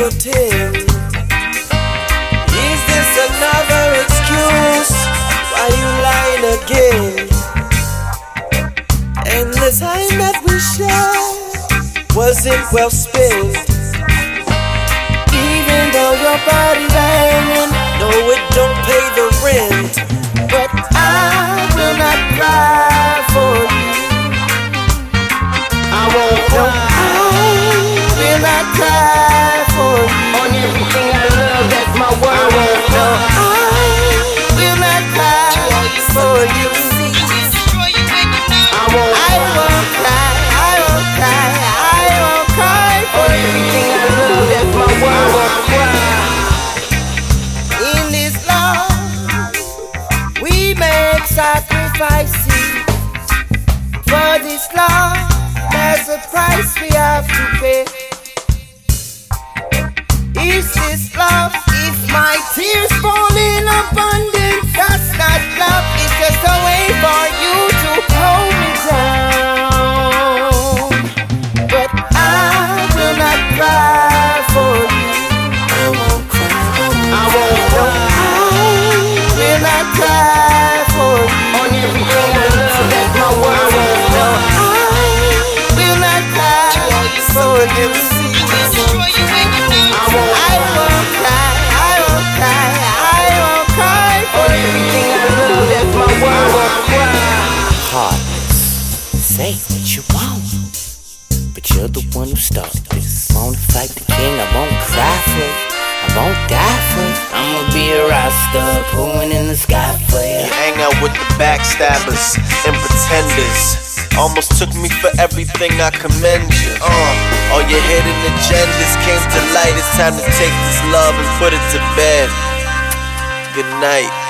pretend? Is this another excuse why you lying again? And the time that we shared wasn't well spent. Even though your body banging, no, it don't pay the rent. But I will not cry for you. I won't No, cry. I will not cry for you. On everything I love, that's my word. No, I will not cry for you. I won't I won't cry, I won't cry, I won't cry for On everything I love, that's my word. I won't cry. In this love, we make sacrifices. For this love, there's a price we have to pay. Is this love? If my tears fall in abundance, that's not love. It's just a way for you to hold me down. But I will not cry for you. I won't cry. I won't No, cry. I will not cry for you. On everything I love, that's my word. No, I will not cry for you. I won't I won't cry, I won't cry, I won't cry for On you. everything I love, that's my word. I won't cry. Heartless, say what you want, but you're the one who started this. Wanna fight the king, I won't cry for it, I won't die for it. I'ma be a roster, pulling in the sky for you. You hang out with the backstabbers and pretenders. Almost took me for everything, I commend you. All your hidden agendas came to light. It's time to take this love and put it to bed. Good night.